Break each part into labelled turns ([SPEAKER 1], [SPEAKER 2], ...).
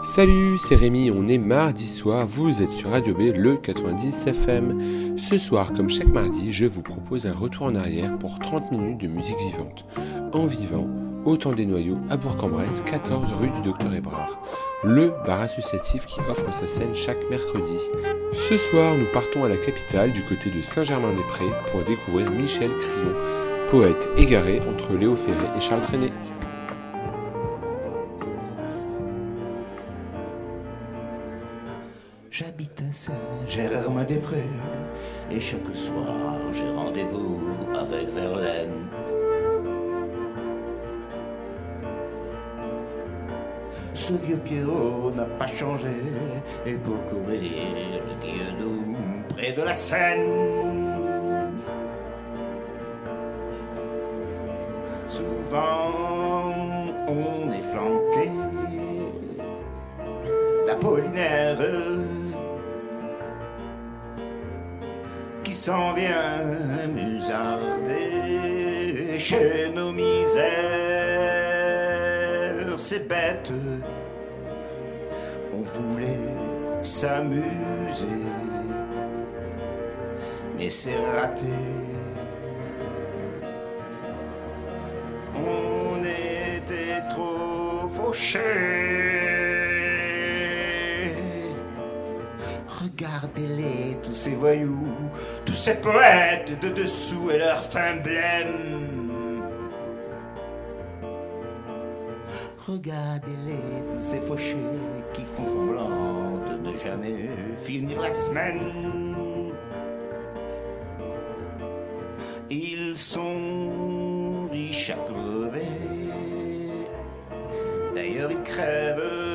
[SPEAKER 1] Salut, c'est Rémi, on est mardi soir, vous êtes sur Radio B, le 90 FM. Ce soir, comme chaque mardi, je vous propose un retour en arrière pour 30 minutes de musique vivante. En vivant, au Temps des Noyaux, à Bourg-en-Bresse, 14 rue du Docteur Hébrard. Le bar associatif qui offre sa scène chaque mercredi. Ce soir, nous partons à la capitale, du côté de Saint-Germain-des-Prés, pour découvrir Michel Crillon, poète égaré entre Léo Ferré et Charles Trenet.
[SPEAKER 2] J'habite à Saint-Germain-des-Prés et chaque soir j'ai rendez-vous avec Verlaine. Ce vieux Pierrot n'a pas changé et pour courir le Guédou près de la Seine. Souvent on est flanqué d'Apollinaire qui s'en vient musarder chez nos misères. C'est bête, on voulait s'amuser, mais c'est raté. On était trop fauchés. Regardez-les, tous ces voyous, tous ces poètes de dessous et leur emblème. Regardez-les, tous ces fauchés qui font semblant de ne jamais finir la semaine. Ils sont riches à crever, d'ailleurs ils crèvent.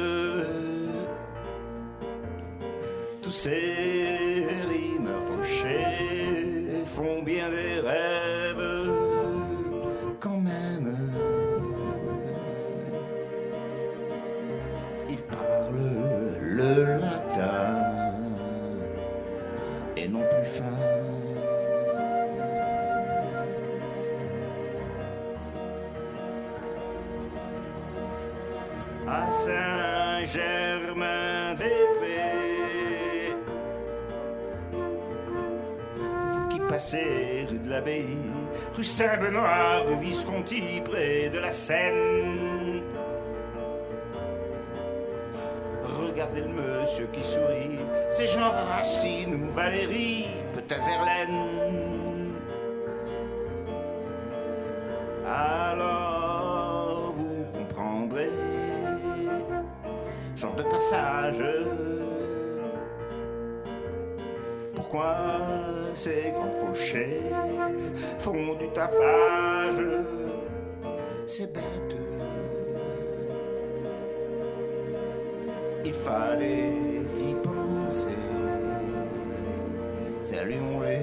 [SPEAKER 2] Tous ces rimes fauchées font bien des rêves quand même. Ils parlent le latin et non plus fin. À Saint-Germain-des-Prés, passez rue de l'Abbaye, rue Saint-Benoît, rue Visconti, près de la Seine. Regardez le monsieur qui sourit, c'est Jean Racine ou Valérie, peut-être Verlaine. Alors vous comprendrez, genre de passage, pourquoi ces grands fauchés font du tapage. C'est bête, il fallait y penser. Saluons-les.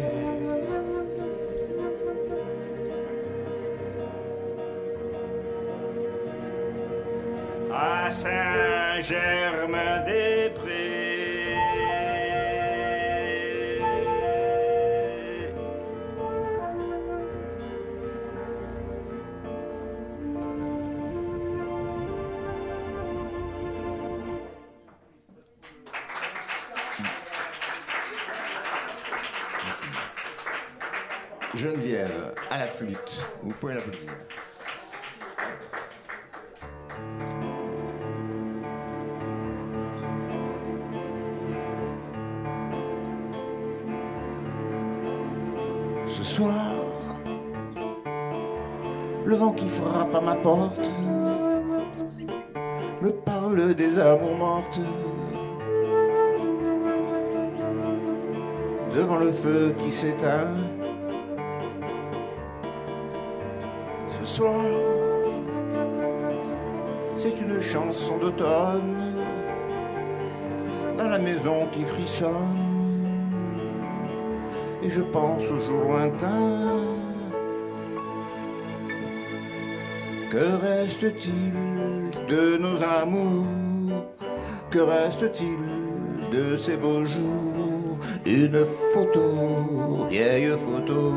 [SPEAKER 2] À Saint-Germain-des-Prés, Geneviève à la flûte, vous pouvez l'applaudir. Ce soir, le vent qui frappe à ma porte me parle des amours mortes. Devant le feu qui s'éteint, ce soir, c'est une chanson d'automne dans la maison qui frissonne. Et je pense aux jours lointains. Que reste-t-il de nos amours? Que reste-t-il de ces beaux jours? Une photo, vieille photo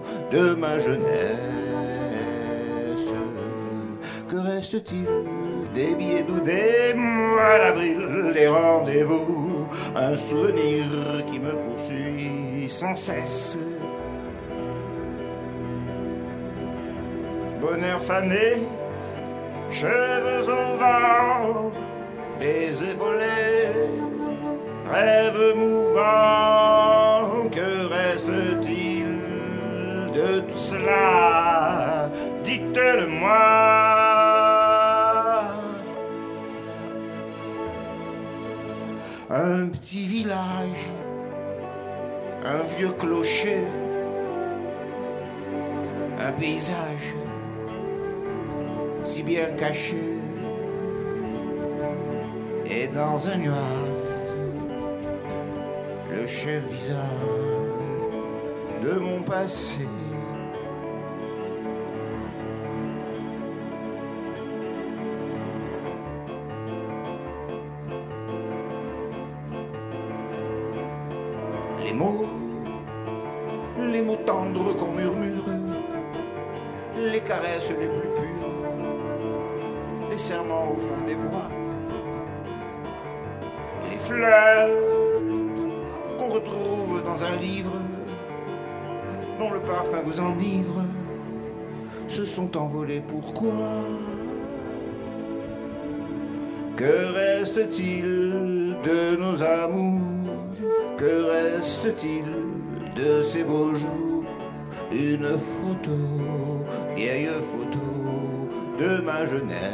[SPEAKER 2] de ma jeunesse. Que reste-t-il des billets doux, des mois d'avril, des rendez-vous, un souvenir qui me poursuit sans cesse. Bonheur fané, cheveux au vent, baisers volés, rêves mouvants, que reste-t-il de tout cela? Dites-le-moi. Un petit village, un vieux clocher, un paysage si bien caché, et dans un nuage, le cher visage de mon passé. Les mots tendres qu'on murmure, les caresses les plus pures, les serments au fond des bois, les fleurs qu'on retrouve dans un livre, dont le parfum vous enivre, se sont envolés. Pourquoi? Que reste-t-il de nos amours? Que reste-t-il de ces beaux jours? Une photo, vieille photo de ma jeunesse.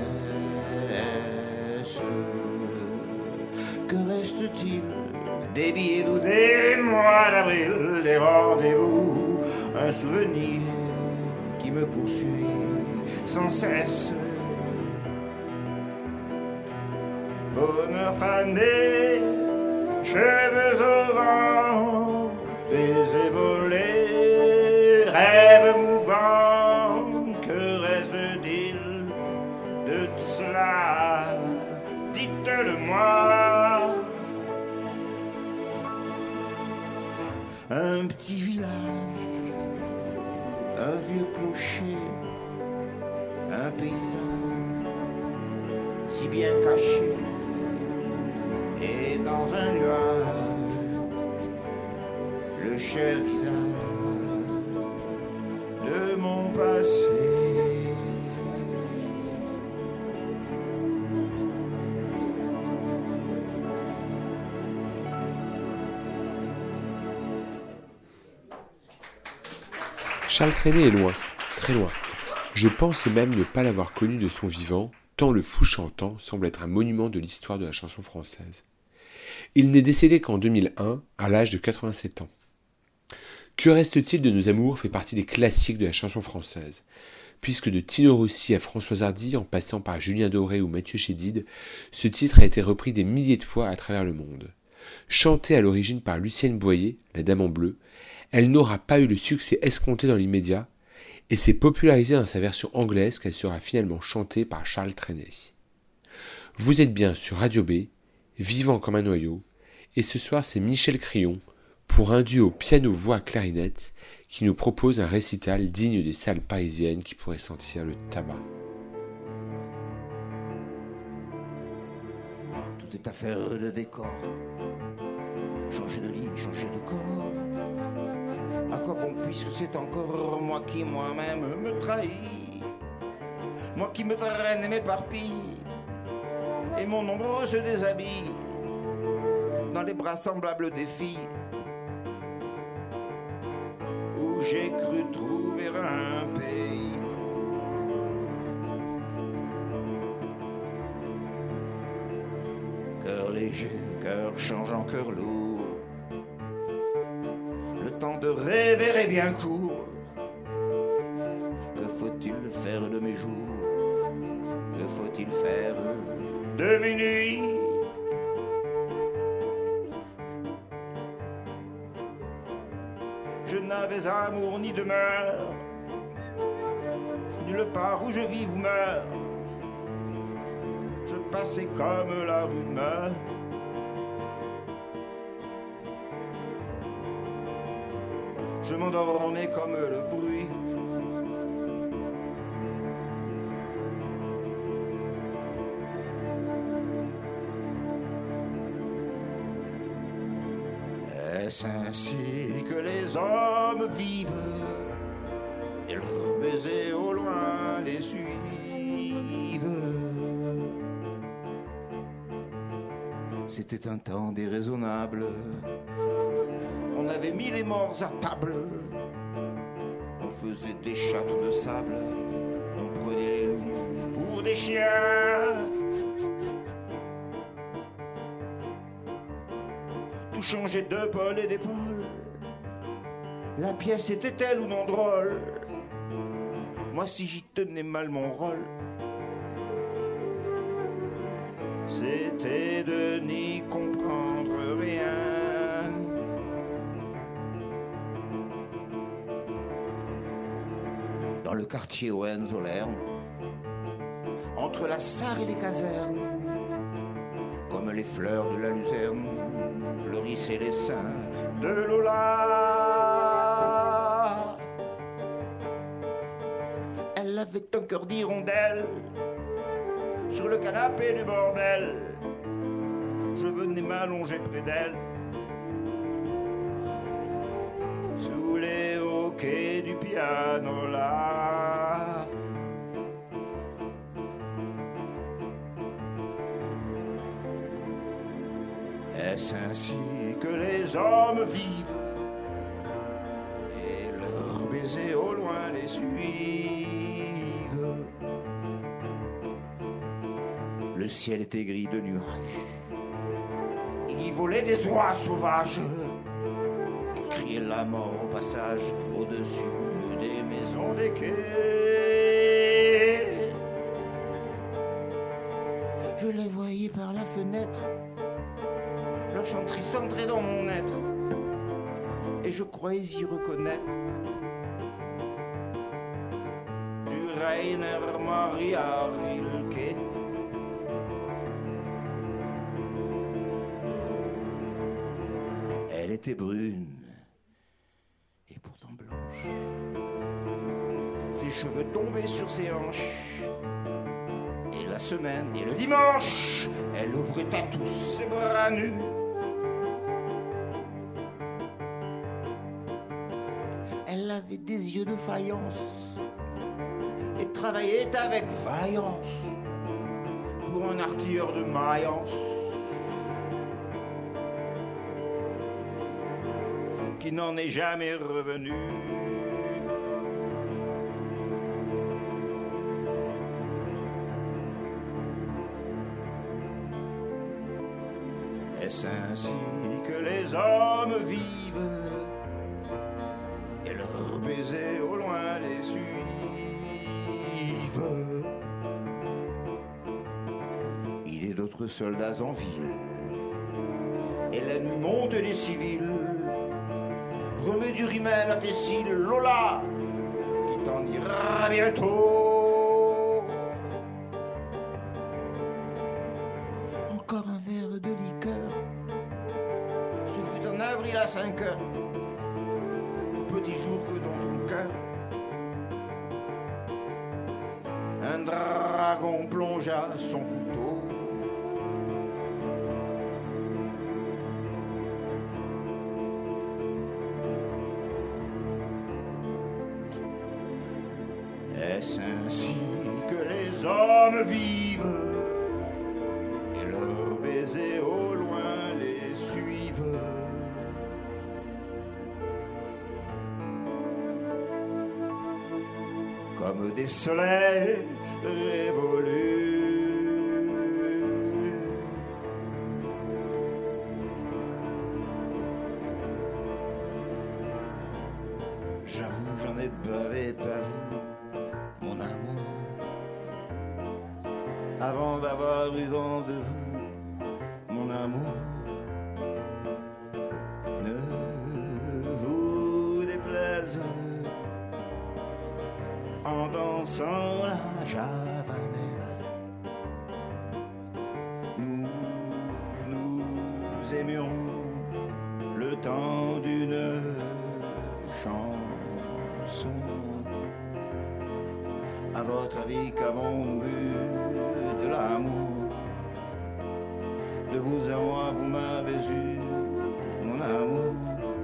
[SPEAKER 2] Que reste-t-il des billets doux, des mois d'avril, des rendez-vous, un souvenir qui me poursuit sans cesse. Bonheur fané, cheveux au vent, baisers volés, rêves mouvants, que reste-t-il de tout cela? Dites-le-moi. Un petit village, un vieux clocher, un paysage si bien caché, et dans un nuage, le cher visage de mon passé.
[SPEAKER 1] Charles Trenet est loin, très loin. Je pense même ne pas l'avoir connu de son vivant, tant le fou chantant semble être un monument de l'histoire de la chanson française. Il n'est décédé qu'en 2001, à l'âge de 87 ans. Que reste-t-il de nos amours fait partie des classiques de la chanson française, puisque de Tino Rossi à Françoise Hardy, en passant par Julien Doré ou Mathieu Chédid, ce titre a été repris des milliers de fois à travers le monde. Chantée à l'origine par Lucienne Boyer, la Dame en bleu, elle n'aura pas eu le succès escompté dans l'immédiat, et s'est popularisée dans sa version anglaise qu'elle sera finalement chantée par Charles Trenet. Vous êtes bien sur Radio B, vivant comme un noyau, et ce soir c'est Michel Crillon, pour un duo piano-voix-clarinette, qui nous propose un récital digne des salles parisiennes qui pourrait sentir le tabac.
[SPEAKER 2] Tout est affaire de décor. Changer de lit, changer de corps. À quoi bon puisque c'est encore moi qui moi-même me trahis, moi qui me traîne et m'éparpille, et mon ombre se déshabille dans les bras semblables des filles où j'ai cru trouver un pays. Cœur léger, cœur changeant, cœur lourd, le temps de rêver est bien court. Que faut-il faire de mes jours? Que faut-il faire de mes nuits? Je n'avais amour ni demeure, nulle part où je vis ou meurs. Je passais comme la rumeur. Je m'endormais comme le bruit. Est-ce ainsi que les hommes vivent et leurs baisers au loin les suivent? C'était un temps déraisonnable. On avait mis les morts à table. On faisait des châteaux de sable. On prenait les loups pour des chiens. Tout changeait de pôle et d'épaule. La pièce était-elle ou non drôle? Moi, si j'y tenais mal mon rôle, c'était de n'y comprendre rien. Dans le quartier Hohenzollern, entre la Sarre et les casernes, comme les fleurs de la luzerne, fleurissaient les seins de Lola. Elle avait un cœur d'hirondelle sur le canapé du bordel. Je venais m'allonger près d'elle sous les hoquets du piano là. Est-ce ainsi que les hommes vivent et leurs baisers au loin les suivent? Le ciel était gris de nuages. Il y volait des oies sauvages qui criaient la mort au passage au-dessus des maisons des quais. Je les voyais par la fenêtre, leur chant triste entrait dans mon être, et je croyais y reconnaître du Rainer Maria Rilke. Elle était brune et pourtant blanche. Ses cheveux tombaient sur ses hanches. Et la semaine et le dimanche, elle ouvrait à tous ses bras nus. Elle avait des yeux de faïence et travaillait avec vaillance pour un artilleur de Mayence qui n'en est jamais revenu. Est-ce ainsi que les hommes vivent et leurs baisers au loin les suivent? Il est d'autres soldats en ville et la nuit monte des civils. Remets du rimel à tes cils, Lola, qui t'en dira bientôt. Encore un verre de liqueur. Ce fut en avril à 5 heures, au petit jour que dans ton cœur un dragon plongea son couteau. Est-ce ainsi que les hommes vivent et leurs baisers au loin les suivent? Comme des soleils révolus. J'avoue, j'en ai bavé, pas vous, mon amour, avant d'avoir eu vent de vous, mon amour. Ne vous déplaise en dansant la javanaise. Nous aimions le temps d'une chanson. À votre avis, qu'avons-nous vu de l'amour? De vous à moi, vous m'avez eu, mon amour.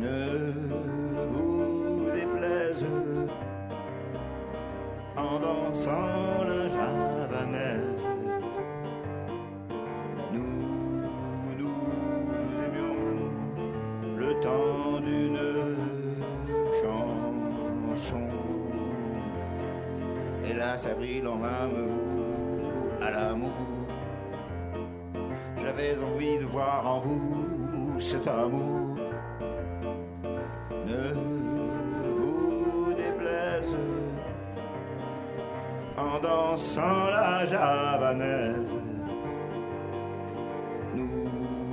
[SPEAKER 2] ne vous déplaise en dansant la javanaise. Nous aimions le temps d'une chanson. Hélas, avril en vain me voue à l'amour. J'avais envie de voir en vous cet amour. Ne vous déplaise en dansant la javanaise. Nous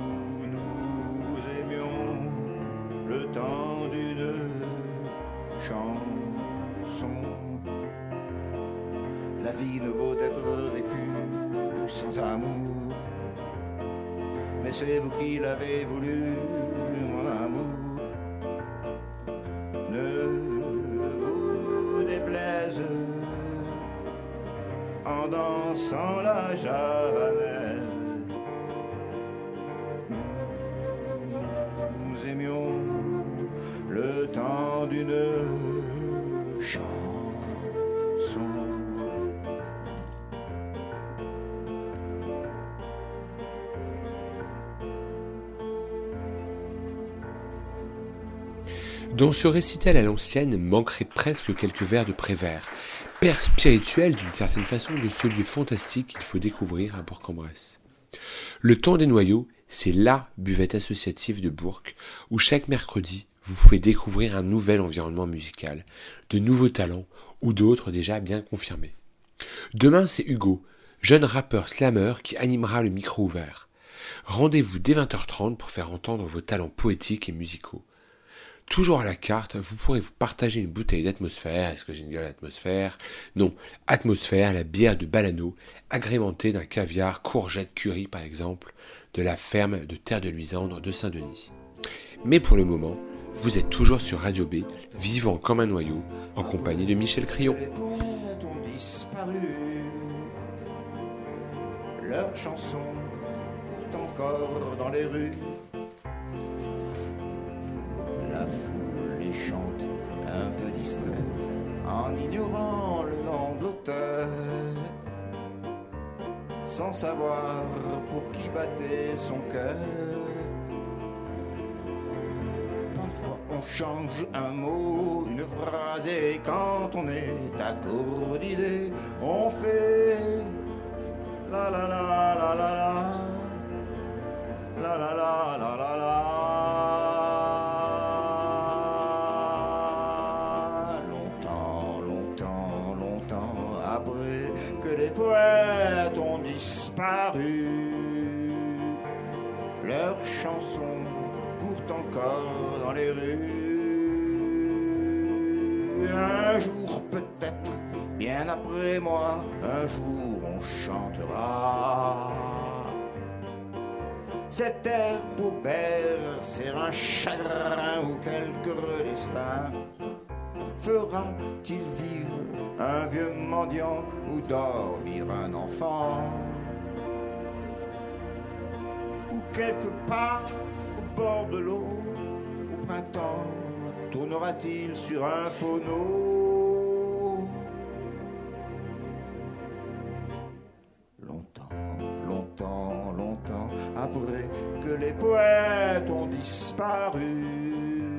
[SPEAKER 2] aimions le temps d'une chanson. La vie ne vaut d'être vécue sans amour. Mais c'est vous qui l'avez voulu, mon amour. Ne vous déplaise en dansant la javanaise. Nous aimions le temps d'une chanson.
[SPEAKER 1] Dans ce récital à l'ancienne manquerait presque quelques vers de Prévert, père spirituel d'une certaine façon de ce lieu fantastique qu'il faut découvrir à Bourg-en-Bresse. Le Temps des Noyaux, c'est LA buvette associative de Bourg, où chaque mercredi, vous pouvez découvrir un nouvel environnement musical, de nouveaux talents ou d'autres déjà bien confirmés. Demain, c'est Hugo, jeune rappeur slammer qui animera le micro ouvert. Rendez-vous dès 20h30 pour faire entendre vos talents poétiques et musicaux. Toujours à la carte, vous pourrez vous partager une bouteille d'atmosphère. Est-ce que j'ai une gueule d'atmosphère ? Non, atmosphère, la bière de Balano, agrémentée d'un caviar courgette curry par exemple, de la ferme de Terre de Luisandre de Saint-Denis. Mais pour le moment, vous êtes toujours sur Radio B, vivant comme un noyau, en compagnie de Michel Crillon.
[SPEAKER 2] Les poètes ont disparu, leurs chansons courent encore dans les rues. La foule les chante un peu distraite en ignorant le nom de l'auteur, sans savoir pour qui battait son cœur. Parfois on change un mot, une phrase, et quand on est à court d'idées, on fait la la la la la la la la la la la la. Les poètes ont disparu, leurs chansons courent encore dans les rues. Un jour peut-être, bien après moi, un jour on chantera cet air pour bercer un chagrin ou quelque destin. Fera-t-il vivre un vieux mendiant ou dormir un enfant? Ou quelque part au bord de l'eau, au printemps, tournera-t-il sur un phono? Longtemps, longtemps après que les poètes ont disparu,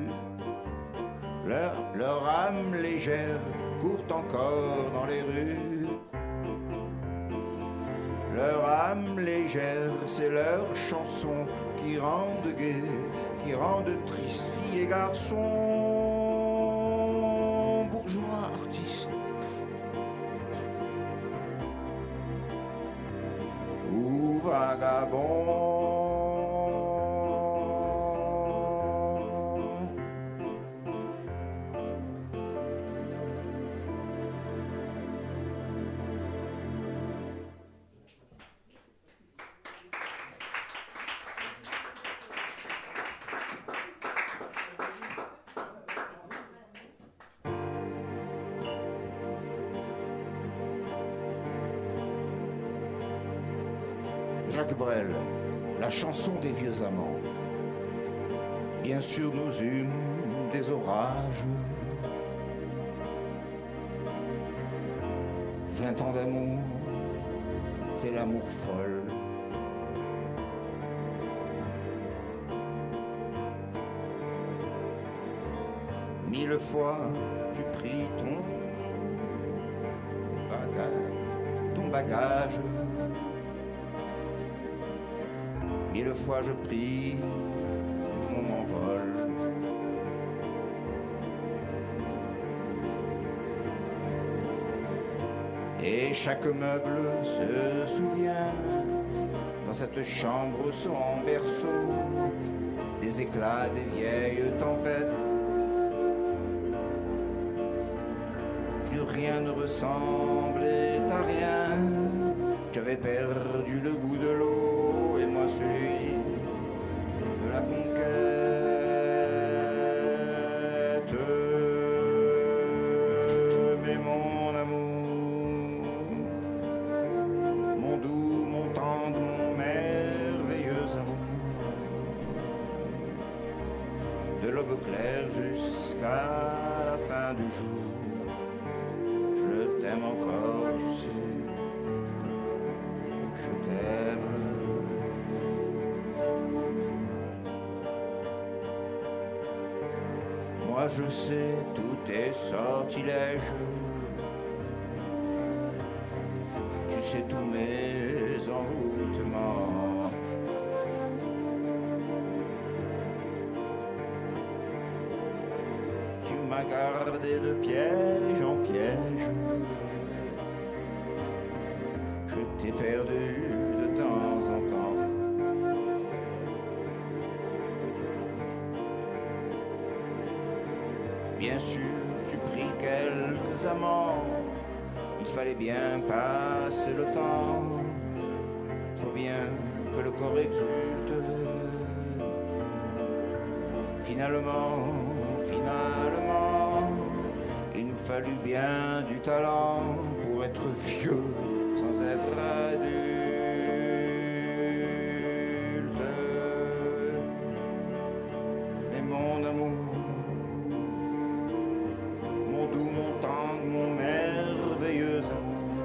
[SPEAKER 2] leur âme légère court encore dans les rues. Leur âme légère, c'est leur chanson qui rendent gai, qui rendent tristes filles et garçons, bourgeois, artistes ou vagabonds. Jacques Brel, la chanson des vieux amants. Bien sûr nous eûmes des orages, 20 ans d'amour, c'est l'amour folle. Mille fois tu pris ton bagage. Mille fois je pris mon envol. Et chaque meuble se souvient, dans cette chambre sans berceau, des éclats des vieilles tempêtes. Plus rien ne ressemblait à rien. Tu avais perdu le goût de l'eau et moi celui de la conquête. Mais mon amour, mon doux, mon tendre, mon merveilleux amour, de l'aube claire jusqu'à la fin du jour, je t'aime encore, tu sais, je t'aime. Moi je sais tous tes sortilèges, tu sais tous mes envoûtements. Tu m'as gardé de piège en piège, je t'ai perdu de temps en temps. Bien sûr, tu pris quelques amants, il fallait bien passer le temps. Faut bien que le corps exulte. Finalement, il nous fallut bien du talent pour être vieux sans être adulte. Mais mon amour, mon doux, mon tendre, mon merveilleux amour,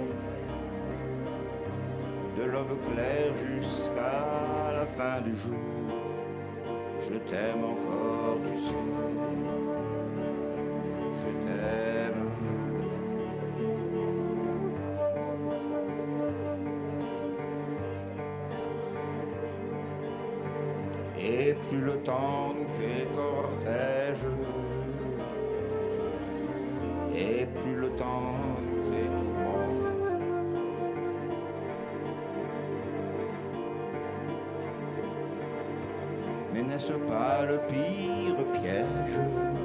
[SPEAKER 2] de l'aube claire jusqu'à la fin du jour, je t'aime encore, tu sais, je t'aime. Et plus le temps nous fait cortège, et plus le temps nous fait tourment. Mais n'est-ce pas le pire piège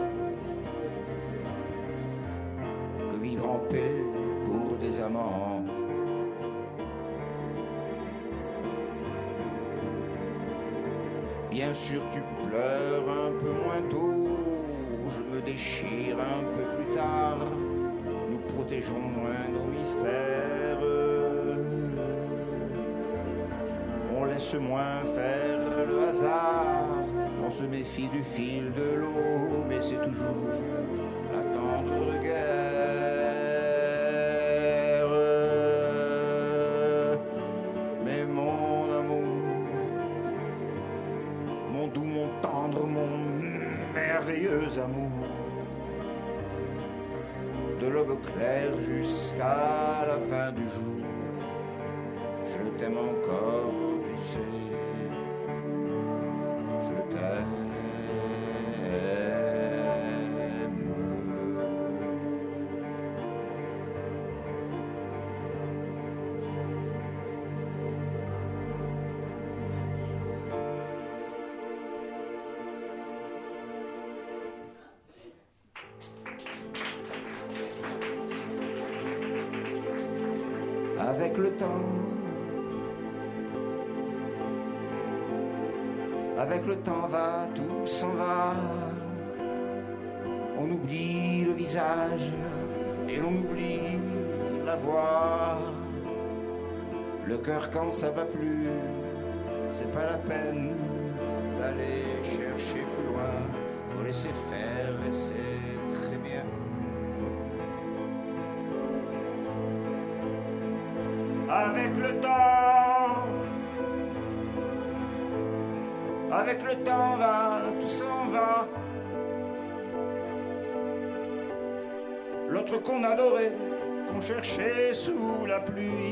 [SPEAKER 2] que vivre en paix pour des amants? Bien sûr tu pleures un peu moins tôt, je me déchire un peu plus tard, nous protégeons moins nos mystères, on laisse moins faire le hasard, on se méfie du fil de l'eau, mais c'est toujours la tendre guerre. Mais mon amour, mon doux, mon tendre, mon merveilleux amour, de l'aube claire jusqu'à la fin du jour, je t'aime encore, tu sais, je t'aime. Avec le temps, avec le temps va, tout s'en va. On oublie le visage et l'on oublie la voix. Le cœur quand ça bat plus, c'est pas la peine d'aller chercher laisser faire et c'est très bien. Avec le temps va, tout s'en va. L'autre qu'on adorait, qu'on cherchait sous la pluie.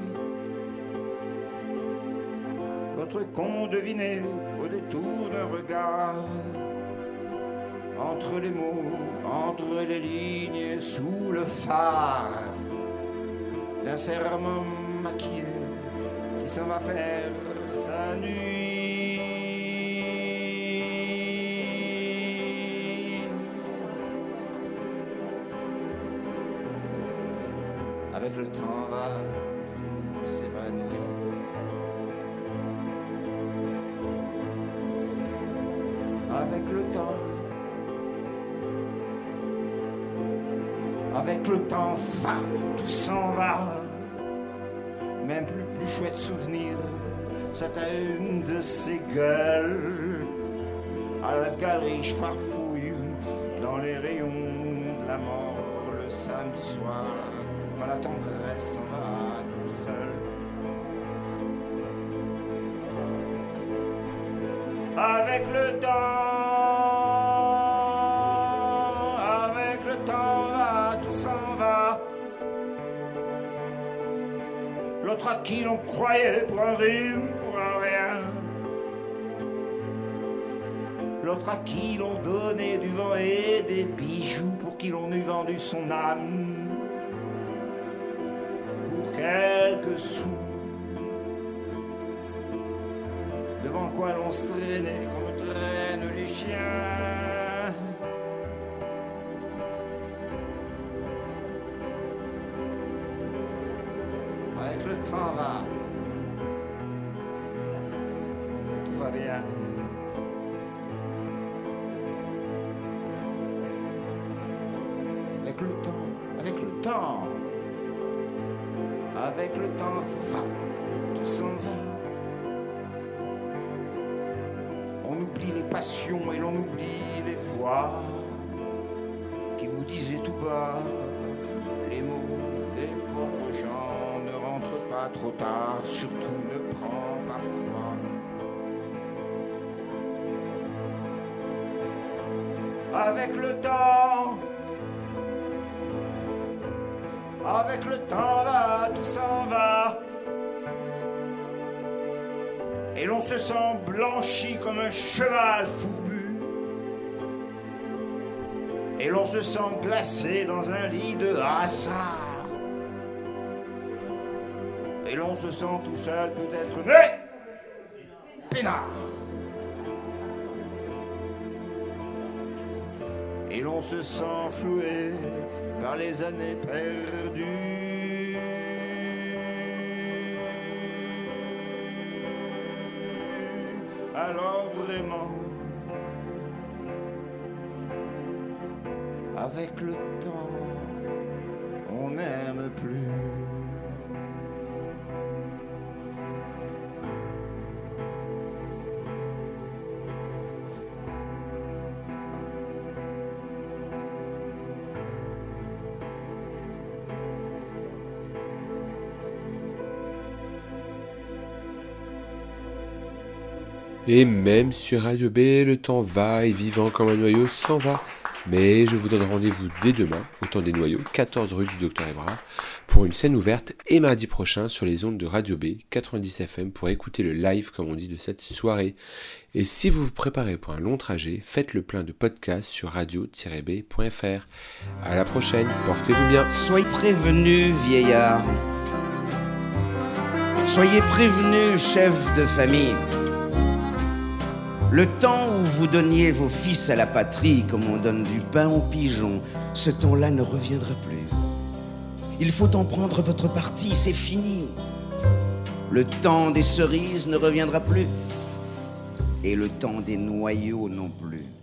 [SPEAKER 2] L'autre qu'on devinait au détour d'un regard. Entre les mots, entre les lignes, sous le phare d'un serment maquillé qui s'en va faire sa nuit. Avec le temps va s'évanouir. Avec le temps va, tout s'en va. Même plus chouette souvenir, c'est à une de ces gueules. À la galerie, je farfouille dans les rayons de la mort le samedi soir. Quand la tendresse s'en va toute seule. Avec le temps va, tout s'en va. L'autre à qui l'on croyait pour un rhume, pour un rien. L'autre à qui l'on donnait du vent et des bijoux, pour qui l'on eût vendu son âme. Quelques sous, devant quoi l'on se traînait comme traînent les chiens. Avec le temps va, tout va bien. Avec le temps va, tout s'en va. On oublie les passions et l'on oublie les voix qui vous disaient tout bas les mots des pauvres gens. Ne rentre pas trop tard, surtout ne prends pas froid. Avec le temps va, tout s'en va. Et l'on se sent blanchi comme un cheval fourbu. Et l'on se sent glacé dans un lit de hasard. Et l'on se sent tout seul peut-être, mais peinard. Et l'on se sent floué par les années perdues. Alors vraiment, avec le temps, on n'aime plus.
[SPEAKER 1] Et même sur Radio B, le temps va et vivant comme un noyau s'en va. Mais je vous donne rendez-vous dès demain, au temps des noyaux, 14 rue du Docteur Ébrard, pour une scène ouverte, et mardi prochain sur les ondes de Radio B, 90 FM, pour écouter le live, comme on dit, de cette soirée. Et si vous vous préparez pour un long trajet, faites le plein de podcasts sur radio-b.fr. À la prochaine, portez-vous bien.
[SPEAKER 2] Soyez prévenus, vieillards. Soyez prévenus, chefs de famille. Le temps où vous donniez vos fils à la patrie comme on donne du pain aux pigeons, ce temps-là ne reviendra plus. Il faut en prendre votre parti, c'est fini. Le temps des cerises ne reviendra plus. Et le temps des noyaux non plus.